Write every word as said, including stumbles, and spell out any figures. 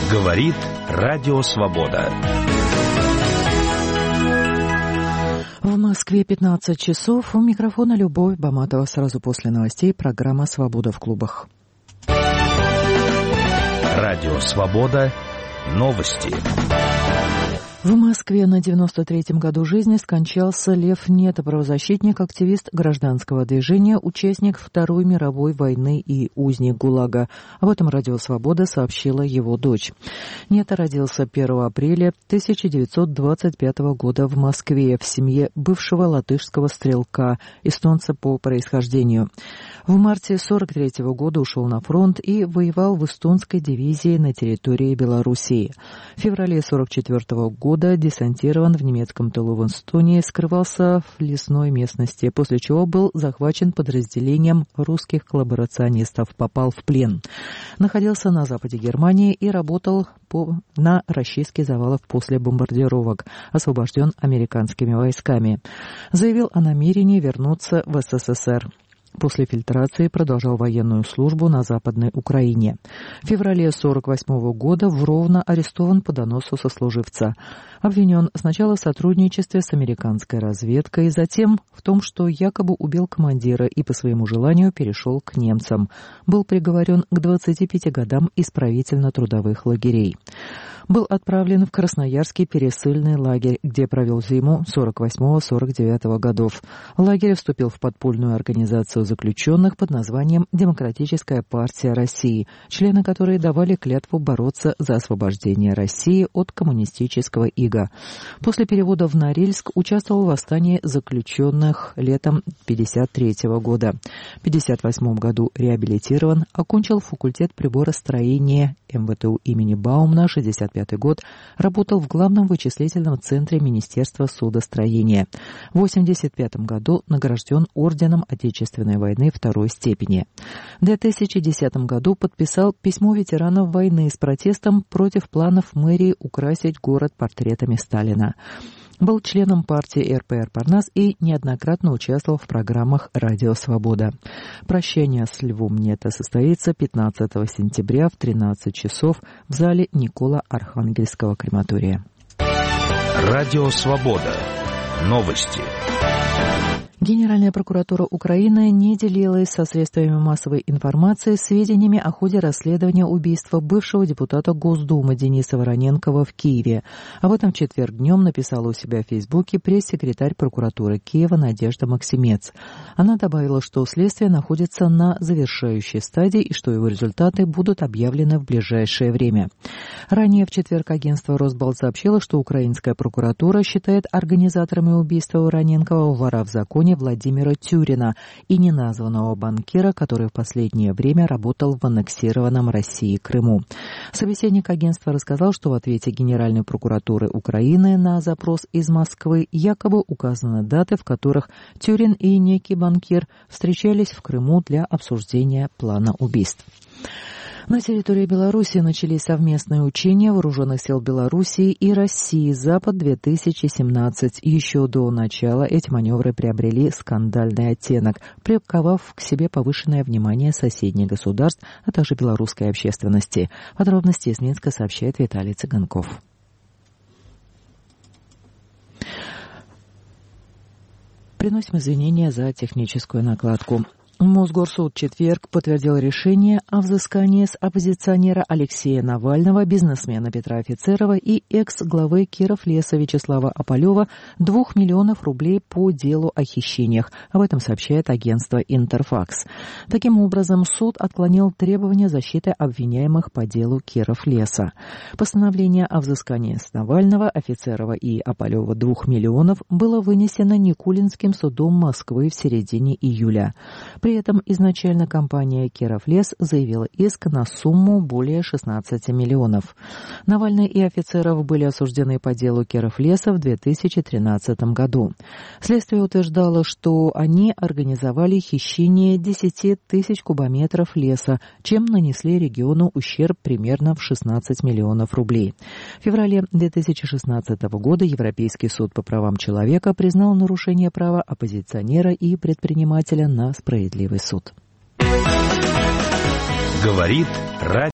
Говорит Радио Свобода. В Москве пятнадцать часов. У микрофона Любовь Баматова. Сразу после новостей программа «Свобода в клубах». Радио Свобода. Новости. В Москве на девяносто третьем году жизни скончался Лев Нета, правозащитник, активист гражданского движения, участник Второй мировой войны и узник ГУЛАГа. Об этом Радио Свобода сообщила его дочь. Нета родился первого апреля тысяча девятьсот двадцать пятого года в Москве в семье бывшего латышского стрелка, эстонца по происхождению. В марте сорок третьего года ушел на фронт и воевал в эстонской дивизии на территории Белоруссии. В феврале сорок четвёртого года года десантирован в немецком тылу в Эстонии, скрывался в лесной местности, после чего был захвачен подразделением русских коллаборационистов, попал в плен. Находился на западе Германии и работал по, на расчистке завалов после бомбардировок, освобожден американскими войсками. Заявил о намерении вернуться в СССР. После фильтрации продолжал военную службу на Западной Украине. В феврале сорок восьмого года в Ровно арестован по доносу сослуживца. Обвинен сначала в сотрудничестве с американской разведкой, затем в том, что якобы убил командира и по своему желанию перешел к немцам. Был приговорен к двадцати пяти годам исправительно-трудовых лагерей. Был отправлен в Красноярский пересыльный лагерь, где провел зиму сорок восьмого — сорок девятого годов. В лагере вступил в подпольную организацию заключенных под названием «Демократическая партия России», члены которой давали клятву бороться за освобождение России от коммунистического ига. После перевода в Норильск участвовал в восстании заключенных летом пятьдесят третьего года. В пятьдесят восьмом году реабилитирован, окончил факультет приборостроения эм вэ тэ у имени Баумана, шестьдесят пятый год, работал в главном вычислительном центре Министерства судостроения. В восемьдесят пятом году награжден орденом Отечественной войны второй степени. В две тысячи десятом году подписал письмо ветеранов войны с протестом против планов мэрии украсить город портретами Сталина. Был членом партии эр пэ эр «Парнас» и неоднократно участвовал в программах «Радио Свобода». Прощание с Львом Нета состоится пятнадцатого сентября в тринадцать часов в зале Никола-Архангельского крематория. Радио Свобода. Новости. Генеральная прокуратура Украины не делилась со средствами массовой информации сведениями о ходе расследования убийства бывшего депутата Госдумы Дениса Вороненкова в Киеве. Об этом в четверг днем написала у себя в Фейсбуке пресс-секретарь прокуратуры Киева Надежда Максимец. Она добавила, что следствие находится на завершающей стадии и что его результаты будут объявлены в ближайшее время. Ранее в четверг агентство Росбалт сообщило, что украинская прокуратура считает организаторами убийства Вороненкова вора в законе Владимира Тюрина и неназванного банкира, который в последнее время работал в аннексированном России Крыму. Собеседник агентства рассказал, что в ответе Генеральной прокуратуры Украины на запрос из Москвы якобы указаны даты, в которых Тюрин и некий банкир встречались в Крыму для обсуждения плана убийств. На территории Беларуси начались совместные учения вооруженных сил Белоруссии и России «Запад-две тысячи семнадцать». Еще до начала эти маневры приобрели скандальный оттенок, приковав к себе повышенное внимание соседних государств, а также белорусской общественности. Подробности из Минска сообщает Виталий Цыганков. Приносим извинения за техническую накладку. Мосгорсуд в четверг подтвердил решение о взыскании с оппозиционера Алексея Навального, бизнесмена Петра Офицерова и экс-главы Кировлеса Вячеслава Опалева двух миллионов рублей по делу о хищениях. Об этом сообщает агентство «Интерфакс». Таким образом, суд отклонил требования защиты обвиняемых по делу Кировлеса. Постановление о взыскании с Навального, Офицерова и Опалева двух миллионов было вынесено Никулинским судом Москвы в середине июля. При этом изначально компания «Кировлес» заявила иск на сумму более шестнадцати миллионов. Навальный и Офицеров были осуждены по делу Кировлеса в две тысячи тринадцатом году. Следствие утверждало, что они организовали хищение десяти тысяч кубометров леса, чем нанесли региону ущерб примерно в шестнадцать миллионов рублей. В феврале две тысячи шестнадцатого года Европейский суд по правам человека признал нарушение права оппозиционера и предпринимателя на справедливость. Суд. Говорит Радио.